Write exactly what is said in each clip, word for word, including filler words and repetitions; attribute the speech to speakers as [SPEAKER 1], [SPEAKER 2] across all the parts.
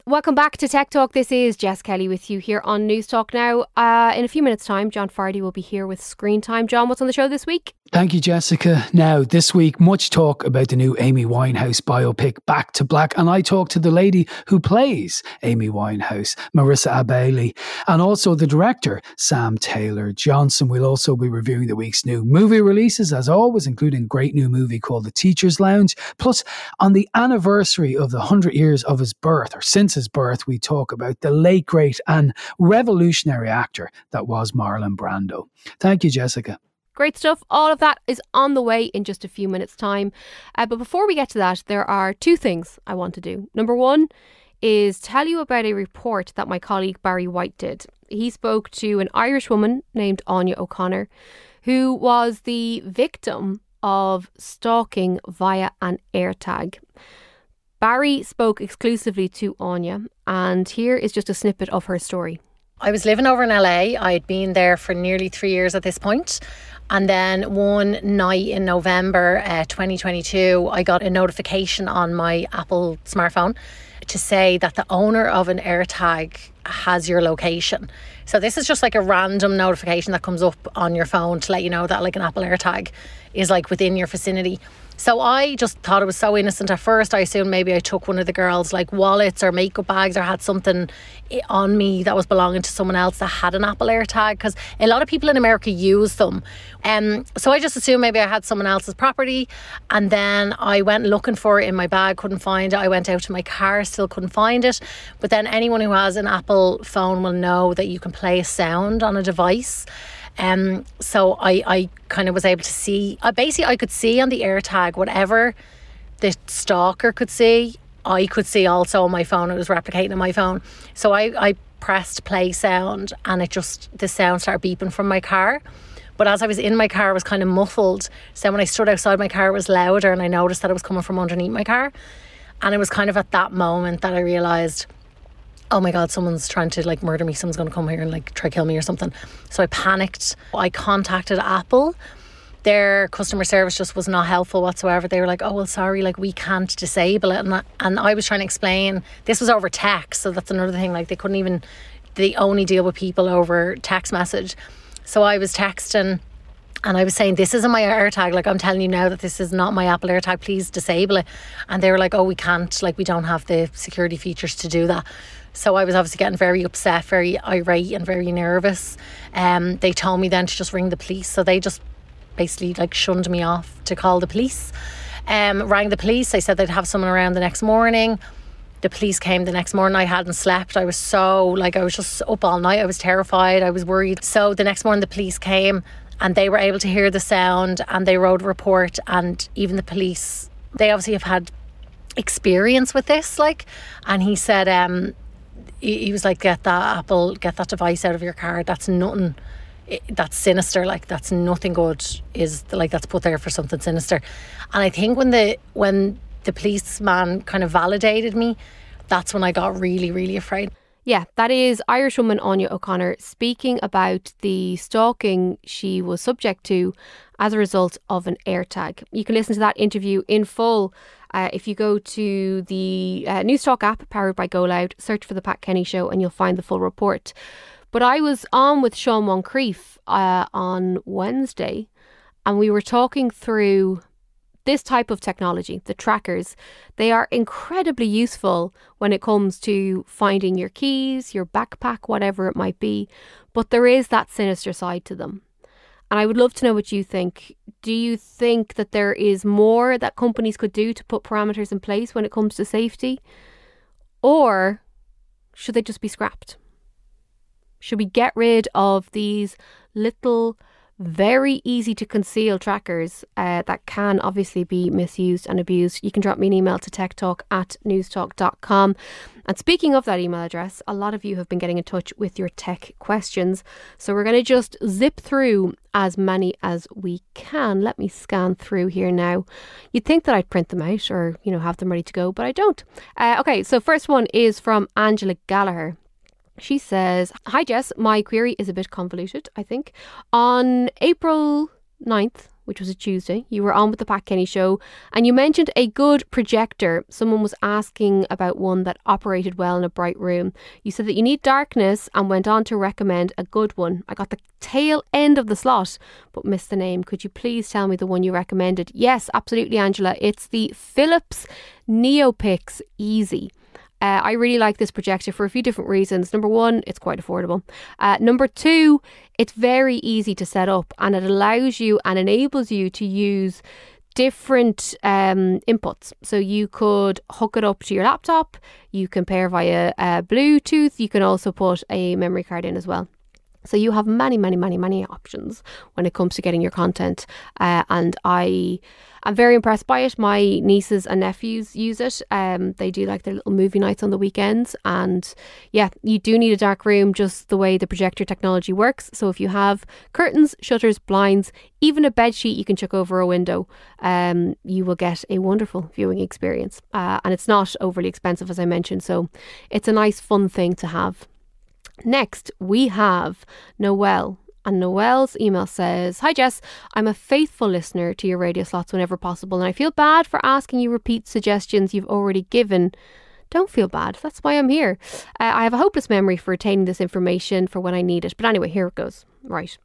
[SPEAKER 1] Welcome back to Tech Talk. This is Jess Kelly with you here on News Talk Now. Uh, in a few minutes' time, John Fardy will be here with Screen Time. John, what's on the show this week?
[SPEAKER 2] Thank you, Jessica. Now, this week, much talk about the new Amy Winehouse biopic, Back to Black. And I talked to the lady who plays Amy Winehouse, Marissa Abbey, and also the director, Sam Taylor Johnson. We'll also be reviewing the week's new movie releases, as always, including a great new movie called The Teacher's Lounge. Plus, on the anniversary of the one hundred years of his birth, or since his birth, we talk about the late, great and revolutionary actor that was Marlon Brando. Thank you, Jessica.
[SPEAKER 1] Great stuff. All of that is on the way in just a few minutes' time. Uh, but before we get to that, there are two things I want to do. Number one is tell you about a report that my colleague Barry White did. He spoke to an Irish woman named Anya O'Connor, who was the victim of stalking via an AirTag. Barry spoke exclusively to Anya, and here is just a snippet of her story.
[SPEAKER 3] I was living over in L A. I'd been there for nearly three years at this point. And then one night in November uh, twenty twenty-two, I got a notification on my Apple smartphone to say that the owner of an AirTag has your location. So this is just like a random notification that comes up on your phone to let you know that like an Apple AirTag is like within your vicinity. So I just thought it was so innocent at first. I assumed maybe I took one of the girls' like wallets or makeup bags or had something on me that was belonging to someone else that had an Apple AirTag, because a lot of people in America use them. Um, so I just assumed maybe I had someone else's property, and then I went looking for it in my bag, couldn't find it. I went out to my car, still couldn't find it. But then anyone who has an Apple phone will know that you can play a sound on a device. Um, so I, I kind of was able to see, uh, basically I could see on the AirTag whatever the stalker could see, I could see also on my phone. It was replicating on my phone. So I, I pressed play sound, and it just, the sound started beeping from my car. But as I was in my car, it was kind of muffled. So when I stood outside my car, it was louder, and I noticed that it was coming from underneath my car. And it was kind of at that moment that I realised, oh my God, someone's trying to like murder me. Someone's going to come here and like try to kill me or something. So I panicked. I contacted Apple. Their customer service just was not helpful whatsoever. They were like, oh, well, sorry, like we can't disable it. And I, and I was trying to explain, this was over text. So that's another thing. Like they couldn't even, they only deal with people over text message. So I was texting and I was saying, this isn't my AirTag. Like, I'm telling you now that this is not my Apple AirTag. Please disable it. And they were like, oh, we can't. Like, we don't have the security features to do that. So I was obviously getting very upset, very irate and very nervous. Um, they told me then to just ring the police. So they just basically like shunned me off to call the police. Um, rang the police. They said they'd have someone around the next morning. The police came the next morning. I hadn't slept. I was so, like, I was just up all night. I was terrified. I was worried. So the next morning the police came and they were able to hear the sound and they wrote a report. And even the police, they obviously have had experience with this, like, and he said, um, he, he was like, get that Apple, get that device out of your car. That's nothing, that's sinister. Like, that's nothing good, is like, that's put there for something sinister. And I think when the, when the policeman kind of validated me, that's when I got really, really afraid.
[SPEAKER 1] Yeah, that is Irish woman Anya O'Connor speaking about the stalking she was subject to as a result of an AirTag. You can listen to that interview in full uh, if you go to the uh, News Talk app powered by Go Loud, search for The Pat Kenny Show and you'll find the full report. But I was on with Sean Moncrief uh, on Wednesday and we were talking through this type of technology, the trackers. They are incredibly useful when it comes to finding your keys, your backpack, whatever it might be. But there is that sinister side to them. And I would love to know what you think. Do you think that there is more that companies could do to put parameters in place when it comes to safety? Or should they just be scrapped? Should we get rid of these little, very easy to conceal trackers uh, that can obviously be misused and abused? You can drop me an email to techtalk at newstalk dot com. And speaking of that email address, a lot of you have been getting in touch with your tech questions. So we're going to just zip through as many as we can. Let me scan through here now. You'd think that I'd print them out or, you know, have them ready to go, but I don't. Uh, okay, so first one is from Angela Gallagher. She says, hi Jess, my query is a bit convoluted, I think. On April ninth, which was a Tuesday. You were on with the Pat Kenny Show and you mentioned a good projector. Someone was asking about one that operated well in a bright room. You said that you need darkness and went on to recommend a good one. I got the tail end of the slot but missed the name. Could you please tell me the one you recommended? Yes, absolutely, Angela. It's the Philips NeoPix Easy. Uh, I really like this projector for a few different reasons. Number one, it's quite affordable. Uh, number two, it's very easy to set up and it allows you and enables you to use different um, inputs. So you could hook it up to your laptop, you can pair via uh, Bluetooth, you can also put a memory card in as well. So you have many, many, many, many options when it comes to getting your content. Uh, and I am very impressed by it. My nieces and nephews use it. Um, they do like their little movie nights on the weekends. And yeah, you do need a dark room, just the way the projector technology works. So if you have curtains, shutters, blinds, even a bed sheet you can chuck over a window, um, you will get a wonderful viewing experience. Uh, and it's not overly expensive, as I mentioned. So it's a nice, fun thing to have. Next, we have Noelle. And Noelle's email says, "Hi Jess, I'm a faithful listener to your radio slots whenever possible and I feel bad for asking you repeat suggestions you've already given. Don't feel bad, that's why I'm here. Uh, I have a hopeless memory for retaining this information for when I need it. But anyway, here it goes. Right.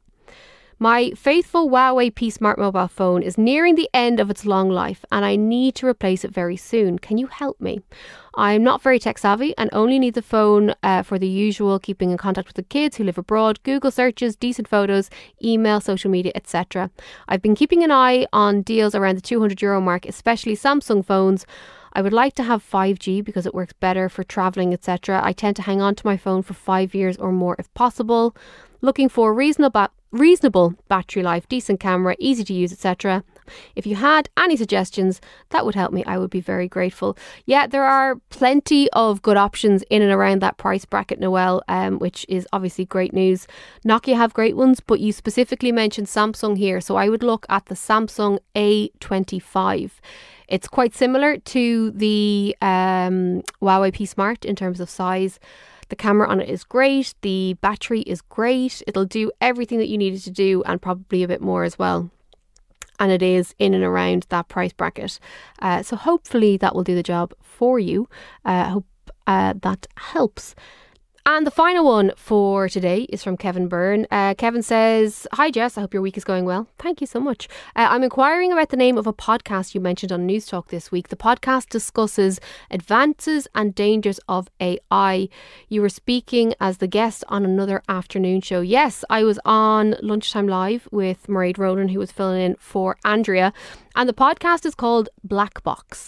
[SPEAKER 1] My faithful Huawei P Smart mobile phone is nearing the end of its long life and I need to replace it very soon. Can you help me? I'm not very tech savvy and only need the phone uh, for the usual keeping in contact with the kids who live abroad, Google searches, decent photos, email, social media, et cetera. I've been keeping an eye on deals around the two hundred euro mark, especially Samsung phones. I would like to have five G because it works better for travelling, et cetera. I tend to hang on to my phone for five years or more if possible. Looking for reasonable reasonable battery life, decent camera, easy to use, et cetera. If you had any suggestions, that would help me. I would be very grateful. Yeah, there are plenty of good options in and around that price bracket, Noelle, um, which is obviously great news. Nokia have great ones, but you specifically mentioned Samsung here, so I would look at the Samsung A twenty-five. It's quite similar to the um, Huawei P Smart in terms of size. The camera on it is great. The battery is great. It'll do everything that you need it to do and probably a bit more as well. And it is in and around that price bracket. Uh, so hopefully that will do the job for you. I uh, hope uh, that helps. And the final one for today is from Kevin Byrne. Uh, Kevin says, "Hi Jess, I hope your week is going well. Thank you so much. Uh, I'm inquiring about the name of a podcast you mentioned on News Talk this week. The podcast discusses advances and dangers of A I. You were speaking as the guest on another afternoon show." Yes, I was on Lunchtime Live with Mairead Rowland, who was filling in for Andrea. And the podcast is called Black Box.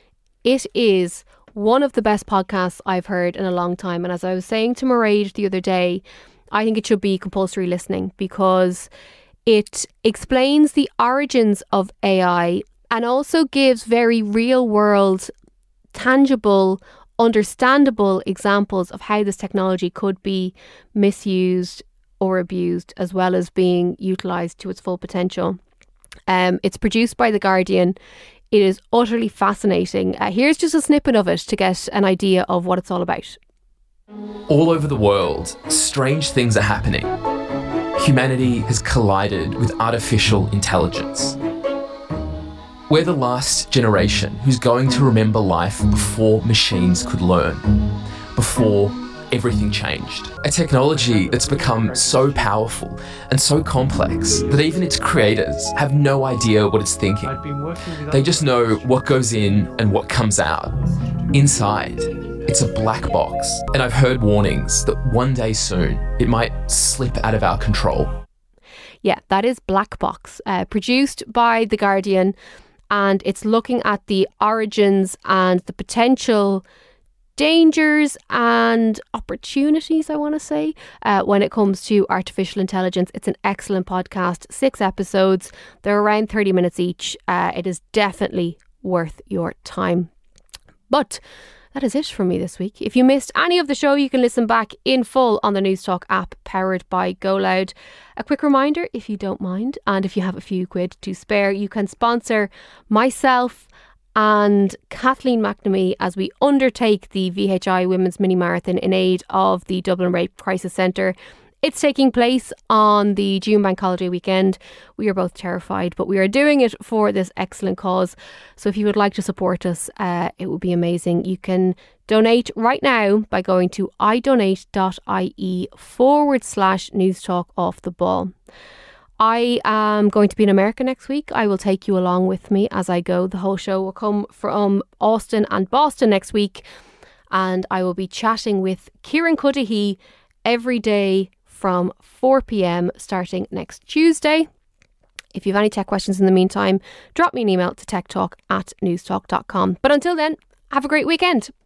[SPEAKER 1] It is one of the best podcasts I've heard in a long time. And as I was saying to Mairead the other day, I think it should be compulsory listening because it explains the origins of A I and also gives very real world, tangible, understandable examples of how this technology could be misused or abused as well as being utilised to its full potential. Um, it's produced by The Guardian. It is utterly fascinating. Uh, here's just a snippet of it to get an idea of what it's all about.
[SPEAKER 4] All over the world, strange things are happening. Humanity has collided with artificial intelligence. We're the last generation who's going to remember life before machines could learn, before everything changed. A technology that's become so powerful and so complex that even its creators have no idea what it's thinking. They just know what goes in and what comes out. Inside, it's a black box, and I've heard warnings that one day soon it might slip out of our control.
[SPEAKER 1] Yeah, that is Black Box, uh, produced by The Guardian, and it's looking at the origins and the potential dangers and opportunities, I want to say, uh, when it comes to artificial intelligence. It's an excellent podcast, six episodes. They're around thirty minutes each. Uh, it is definitely worth your time. But that is it from me this week. If you missed any of the show, you can listen back in full on the News Talk app powered by GoLoud. A quick reminder, if you don't mind, and if you have a few quid to spare, you can sponsor myself and Kathleen McNamee as we undertake the V H I Women's Mini Marathon in aid of the Dublin Rape Crisis Centre. It's taking place on the June bank holiday weekend. We are both terrified, but we are doing it for this excellent cause. So if you would like to support us, uh, it would be amazing. You can donate right now by going to idonate.ie forward slash news talk off the ball. I am going to be in America next week. I will take you along with me as I go. The whole show will come from Austin and Boston next week. And I will be chatting with Kieran Cudahy every day from four p.m. starting next Tuesday. If you have any tech questions in the meantime, drop me an email to techtalk at newstalk dot com. But until then, have a great weekend.